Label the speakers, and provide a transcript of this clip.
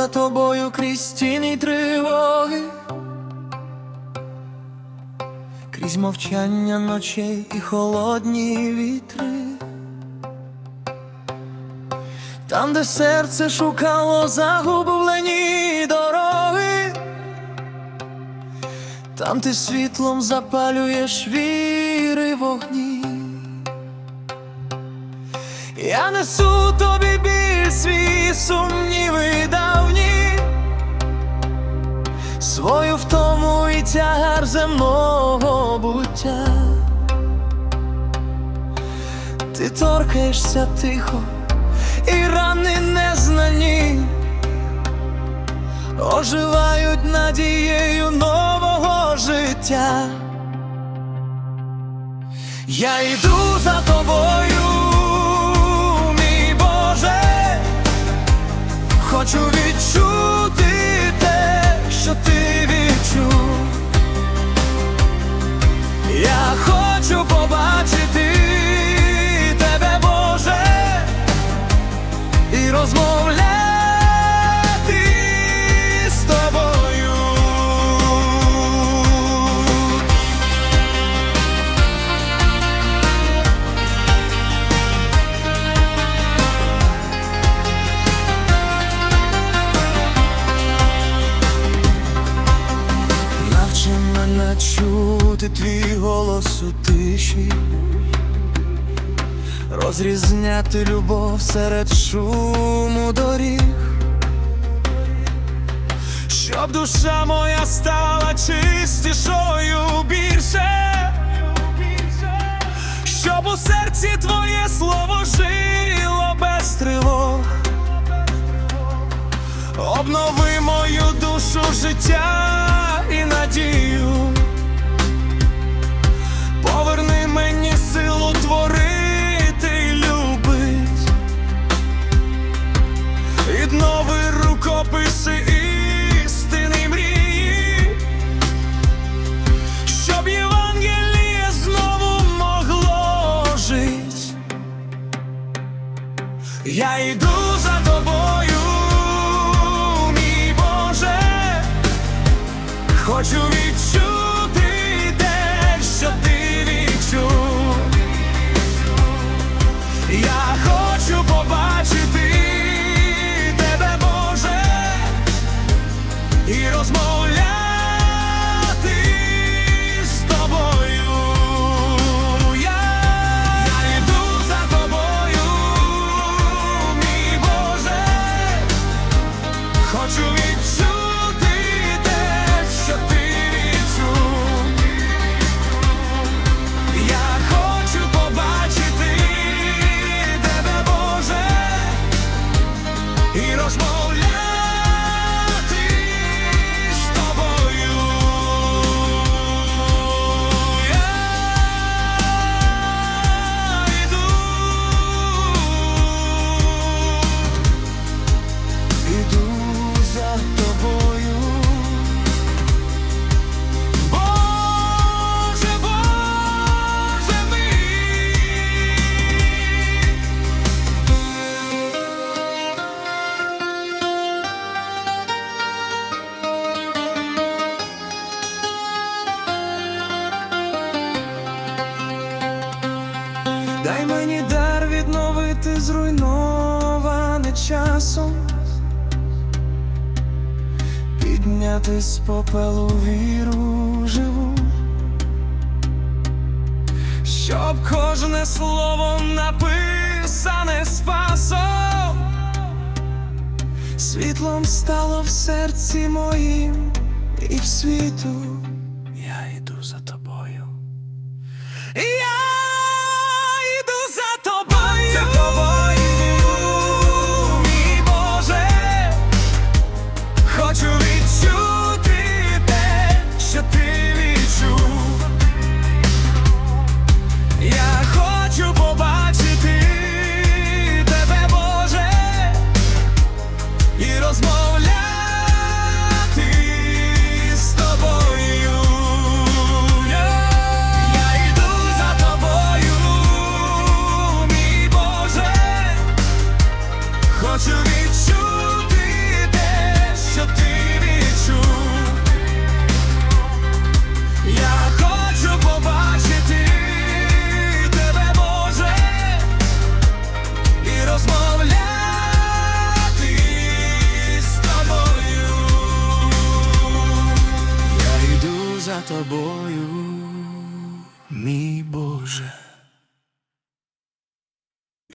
Speaker 1: за тобою крізь тіні й тривоги, крізь мовчання ночей і холодні вітри. Там, де серце шукало загублені дороги, там ти світлом запалюєш віри вогні. Я несу тобі біль, свій сумніви давні, свою втому і тягар земного буття. Ти торкаєшся тихо, і рани незнані оживають надією нового життя. Я йду за тобою, мій Боже, хочу відчути те, що ти відчув. Я хочу побачити тебе, Боже, і розмовляти з тобою. Навчи мене чути твій голос у тиші, розрізняти любов серед шуму доріг, щоб душа моя стала чистішою більше, щоб у серці твоє слово жило без тривог. Обнови мою душу, життя і надію, поверни мені силу творити й любить, віднови рукописи істини мрії, щоб Євангеліє знову могло жить. Я йду за тобою, мій Боже, хочу відчути те, що ти відчув. Я хочу побачити тебе, Боже, і розмовляти з тобою. Я йду за тобою, мій Боже, хочу відчути те, що ти відчув. Я хочу побачити тебе, Боже, і розмовляти з тобою. Я іду за тобою. Боже, Боже мій. Дай мені дар відновити зруйноване часом, підняти з попелу віру живу, щоб кожне слово написане спасом світлом стало в серці моїм і в світу. Я йду за тобою. Я йду за тобою, мій Боже, хочу відчути те, що ти відчув. Я хочу побачити тебе, Боже, і розмовляти з тобою. тобою, мій Боже.